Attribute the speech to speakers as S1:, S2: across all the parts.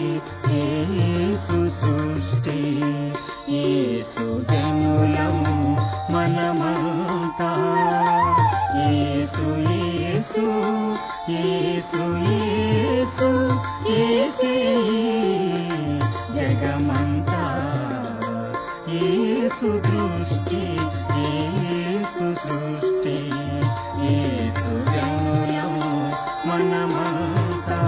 S1: యేసు సృష్టి, యేసు జనులము మనమంతా. యేసు యేసు యేసు యేసు యేసే జగమంతా. యేసు దృష్టి, యేసు సృష్టి, యేసు జనులము మనమంతా.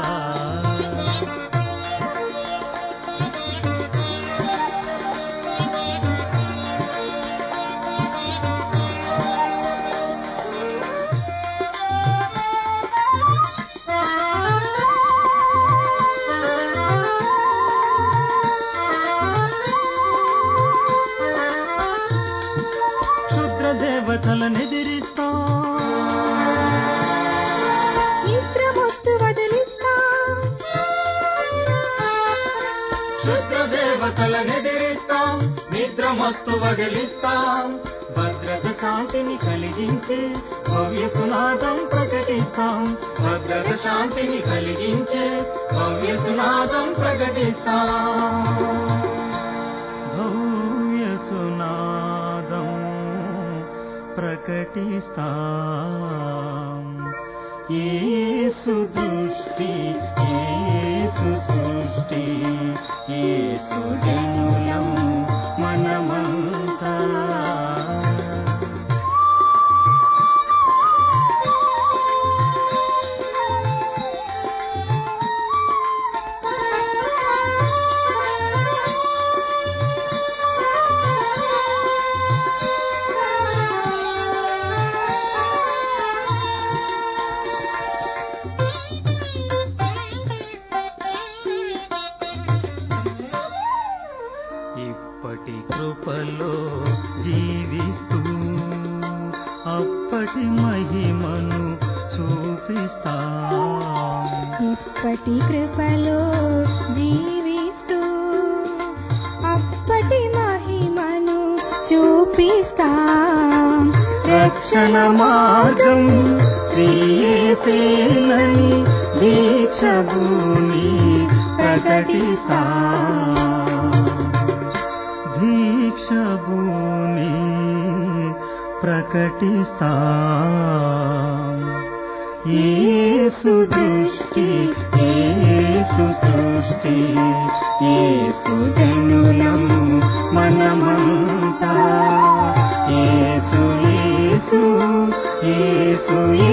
S1: దేవతలనెదిరిస్తా,
S2: నిద్రమొత్తు వదిలిస్తా.
S1: క్షుద్ర దేవతలనెదిరిస్తాం, నిద్రమత్తు వదిలిస్తాం. భద్రత శాంతిని కలిగించే భవ్య సునాదం ప్రకటిస్తాం. భద్రత శాంతిని కలిగించే భవ్య సునాదం ప్రకటిస్తాం. భవ్య సునాదం ప్రకటిస్తాం. యేసు దృష్టి, యేసు సృష్టి, యేసు జనులము మనమంతా. ఇప్పటి కృపలో జీవిస్తూ అప్పటి మహిమను చూపిస్తాం.
S2: ఇప్పటి కృపలో జీవిస్తూ అప్పటి మహిమను చూపిస్తాం.
S1: రక్షణ మార్గం శ్రీయేసేనని దీక్ష భూమి ప్రకటిస్తాం. దీక్ష భూమి ప్రకటిస్తాం. యేసు దృష్టి, యేసు సృష్టి, యేసు జనులము మనమంతా. యేసు యేసు యేసు